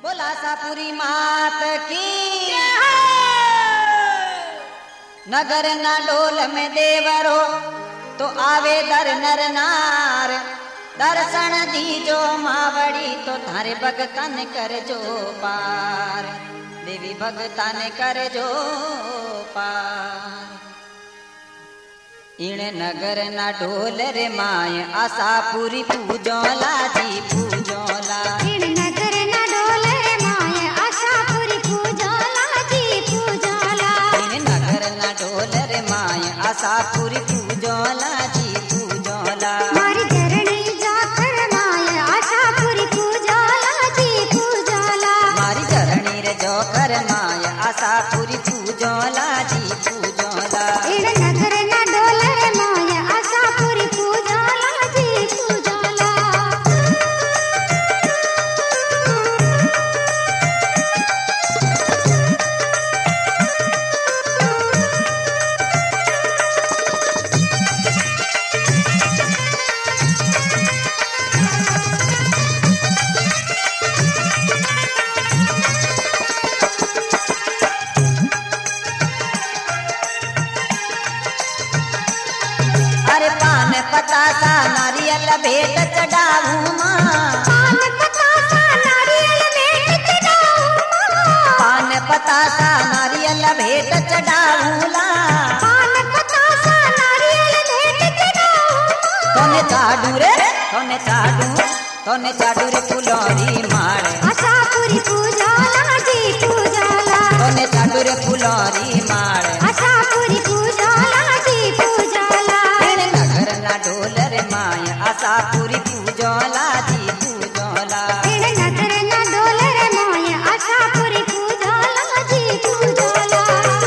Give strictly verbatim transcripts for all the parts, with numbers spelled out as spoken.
बोला आशापुरी मात की नगर ना डोल में देवरो तो आवे दर नर नार दर्शन दीजो मावड़ी तो थारे भगतन कर जो पार देवी भगतन कर जो पार इण नगर ना डोल रे माय आशापुरी पूजोला जी पूजोला इण नगर ना डोल रे माय आशापुरी पूजोला जी पूजोला इण नगर ना डोल रे माय आशापुरी पूजोला जी पूजोला मारी धरणी जाकर माय आशापुरी पूजोला जी पूजोला मारी धरणी रे जोकर माय आशापुरी पूजोला जी पूजोला इण नगर ना डोल रे माय आशापुरी पूजोला जी पूजोला अरे पान पतासा नारियल भेंट चढ़ाऊं मां पान पतासा नारियल भेंट चढ़ाऊं पान पतासा नारियल भेंट चढ़ाऊं ला पान पतासा नारियल भेंट चढ़ाऊं तोने चाडू रे तोने चाडू तोने चाडू रे फुलोरी मारे आशापुरी पूजोला जी पूजोला तोने चाडू रे फुलोरी मारे आशापुरी पूजोला जी पूजोला इण नगर ना डोल रे माय आशापुरी पूजोला जी पूजोला इण नगर ना डोल रे माय आशापुरी पूजोला जी पूजोला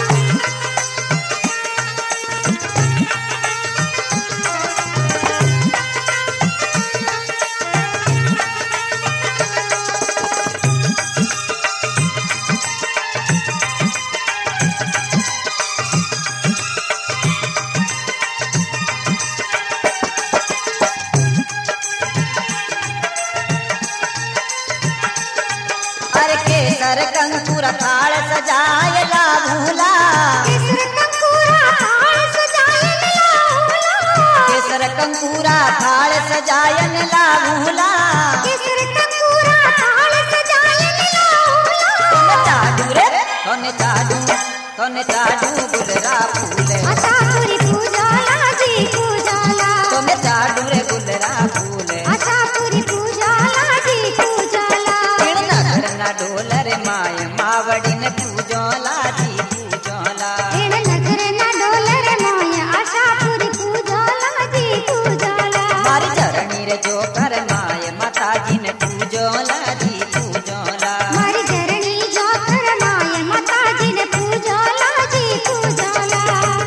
अरे केसर कंकुर थाल सजाय ला भूला केसर कंकुरा थाल सजायन लाऊला केसर कंकुरा थाल सजायन ला भूला केसर कंकुरा थाल सजायन लाऊला तोने चाडू रे तोने चाडू तोने चाडू गुलरा फूले आशापुरी पूजोला जी पूजोला तोने चाडू रे गुलरा फूले आशापुरी पूजोला जी पूजोला इण नगर ना डोल रे माय मावड़ी ने पूजोला जी पूजोला इण नगर ना डोल रे माय आशापुरी पूजोला जी पूजोला मारी धरणी रे जोकर माय माताजी ने पूजोला जी पूजोला मारी धरणी जोकर माय माताजी ने पूजोला जी पूजोला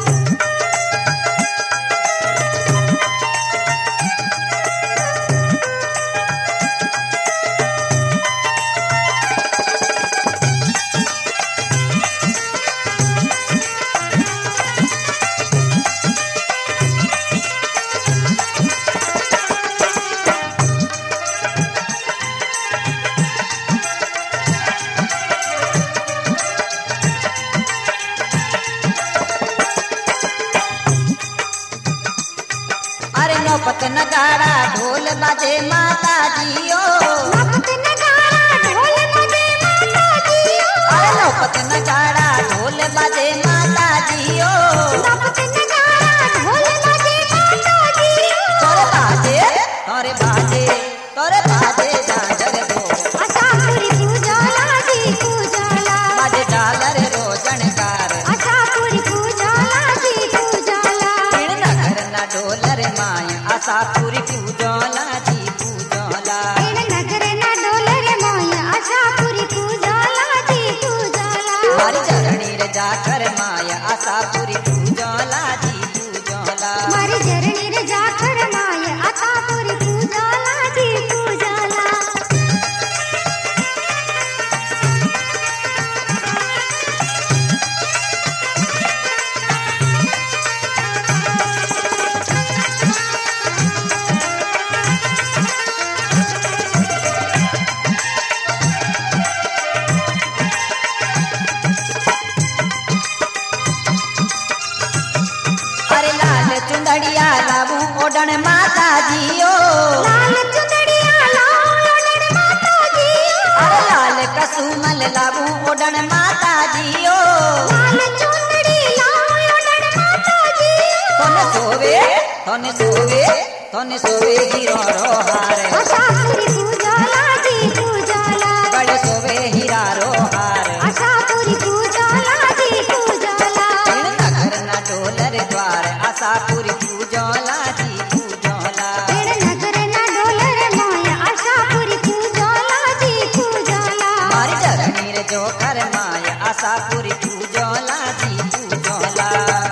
अरे नौपत नगाड़ा ढोल बाजे माता जियो नपत नगाड़ा ढोल बजे माता जियो अरे नौपत नगाड़ा ढोल बाजे माता जियो नपत नगाड़ा ढोल बजे माता जियो तोरे बाजे तोरे बाजे तोरे बाजे झांझर दो आशापुरी पूजोला जी पूजोला बाजे डालर रोजनकार आशापुरी पूजोला जी पूजोला इण नगर ना डोल रे माय आशापुरी पूजोला जी पूजोला ओडण माता जियो लाल चुंदड़िया लाल ओडण माता जियो अरे लाल कसुमल लाबू ओडण माता जियो लाल चुंदड़ी लाल ओडण माता जियो तोने सोवे तोने सोवे तोने सोवे हीरो रो हार आशापुरी पूजाला जी पूजाला बड़े सोवे हीरा रो हार आशापुरी पूजाला जी पूजाला तीन नगर न डोलर द्वार आशापुरी पूजोला जी पूजोला तेण नगर ना डोलर माया आशापुरी पूजाला जी पूजाला मारी चरणी रे जो कर माया आशापुरी पूजोला जी पूजोला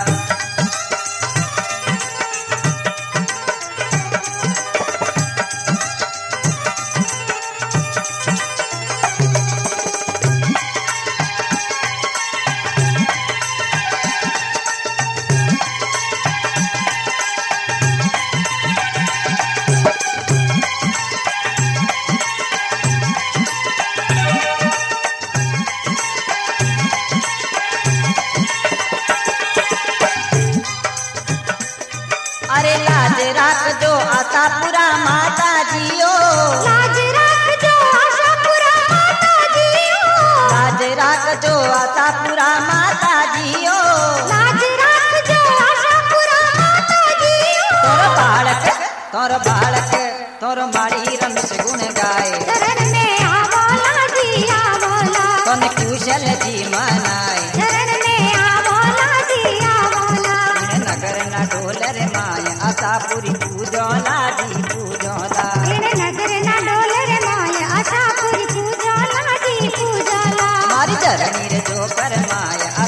अरे लाज राख जो आशापुरा माता जियो लाज राख जो आशापुरा माता जियो लाज राख जो आशापुरा माता जियो लाज राख जो आशापुरा माता जियो तोर बालक तोर बालक तोर माड़ी रमेश गुण गाए चरण में आवला जी आवला तोने कुशल जी मनाए चरण में आवला जी आवला तीन नगर न डोलर माया आशापुरी पूजोला जी पूजोला तेण नगर ना डोलर माया आशापुरी पूजाला जी पूजाला मारी चरणी रे जो कर माया